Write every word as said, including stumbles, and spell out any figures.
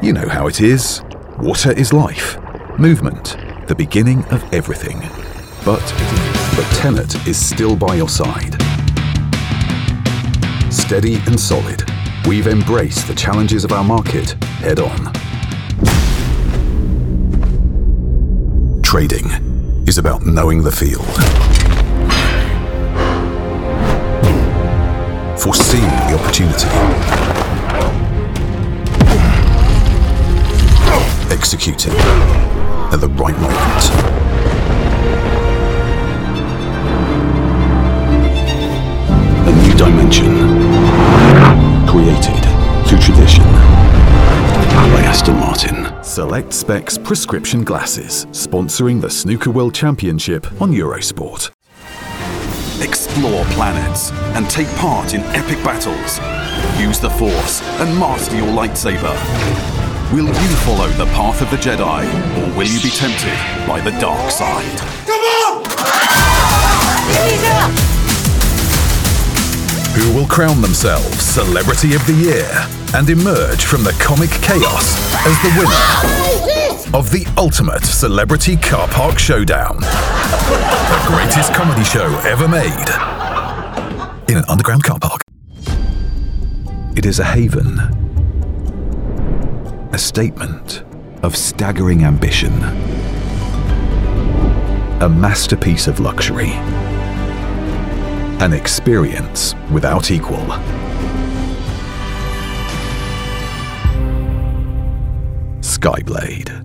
You know how it is. Water is life, movement, the beginning of everything. But, but Tennet is still by your side. Steady and solid, we've embraced the challenges of our market head on. Trading is about knowing the field, foreseeing the opportunity, executing at the right moment. A new dimension, created through tradition by Aston Martin. Select Specs prescription glasses, sponsoring the Snooker World Championship on Eurosport. Explore planets and take part in epic battles. Use the Force and master your lightsaber. Will you follow the path of the Jedi, or will you be tempted by the dark side? Come on! Who will crown themselves Celebrity of the Year and emerge from the comic chaos as the winner of the ultimate Celebrity Car Park Showdown? The greatest comedy show ever made in an underground car park. It is a haven, a statement of staggering ambition, a masterpiece of luxury, an experience without equal. Skyblade.